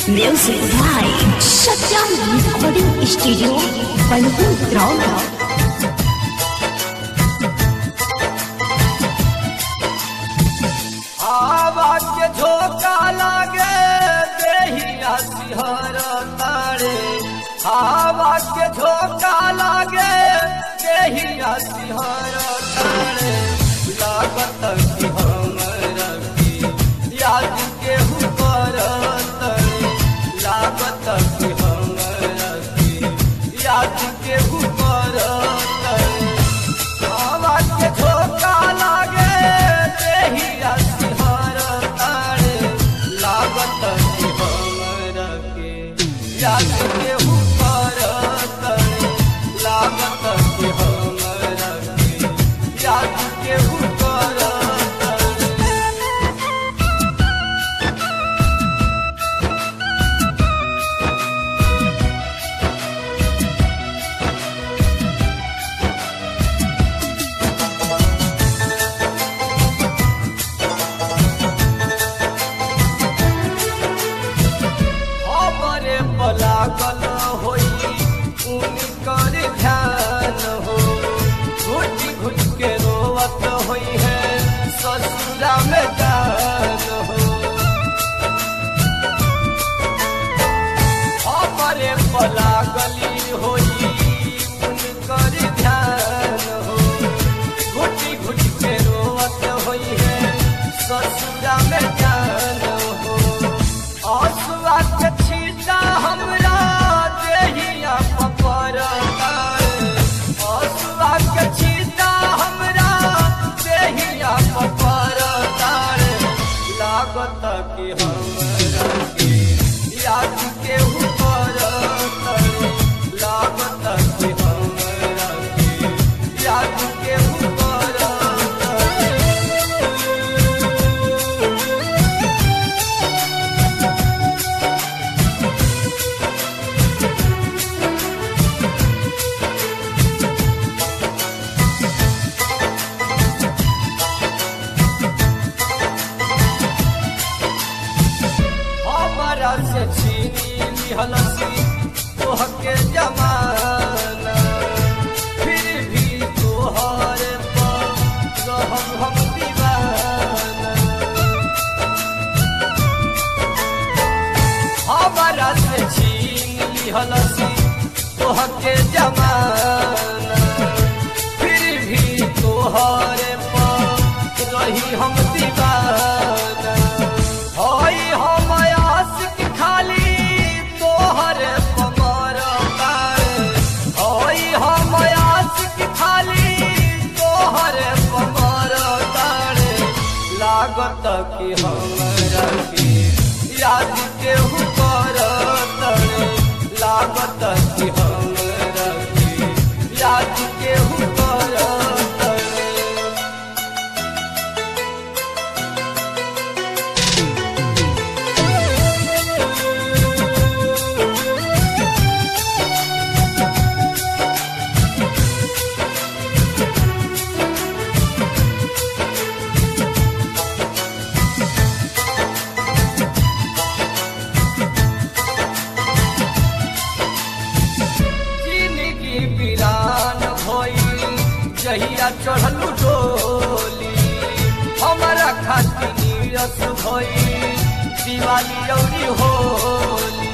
Music by Satyam Recording Studio, Balpur Ground. आवाज के झोंका लागे देहिया सिहर तारे, आवाज के झोंका लागे देहिया सिहर तारे, लागत कि हमरा की याद के ऊपर तरे, लागत कि हमरा की याद के ऊपर तरे, आवाज के झोंका लागे देहिया सिहर तारे, लागत कि हमरा के याद के ऊपर तरे, लागत कि हमरा के याद के ऊपर तरे। हमरे लागल होई उनकर ध्यान हो, घुट घुट के रोवत होई है ससुरा में जान हो, हमरे लागली होई उनकर ध्यान हो, घुट घुट के रोवत होई है ससुरा में जान हो, आंसुआ के छीटा हमरा देहिया पपर तारे, आंसुआ के छीटा हमरा देहिया पपर तारे, लागत कि हमरा के याद के ऊपर तरे, लागत कि हमरा के याद के ऊपर तरे। हमरा से छीनी लिहलसी तोहके जमाना, फिर भी तोहर पर रहब हम दीवाना, हमरा से छीन लिहलसी तोहके जमाना, फिर भी तोहर पर रही हम दीवाना, होई हम आशिक खाली तोहर पमर तारे, होई हम आशिक खाली तोहर पमर तारे, लागत कि हमरा के याद के ऊपर तरे, लागत कि हमरा के याद के ऊपर तरे। जिंदगी वीरान भइल जहिया चढ़लू डोली, हमरा खातिर नीरस भइल दिवाली औरी होली,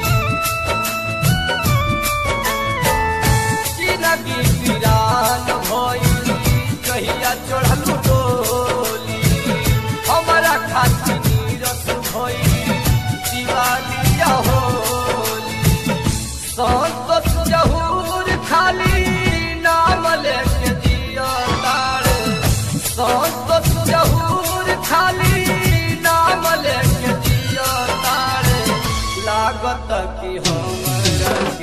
जिंदगी वीरान भइल जहिया चढ़लू डोली, हमरा खातिर नीरस भइल दिवाली होली, संतोष जहूर खाली नाम लेके जिया तारे, संतोष जहूर खाली नाम लेके जिया तारे, लागत कि हमरा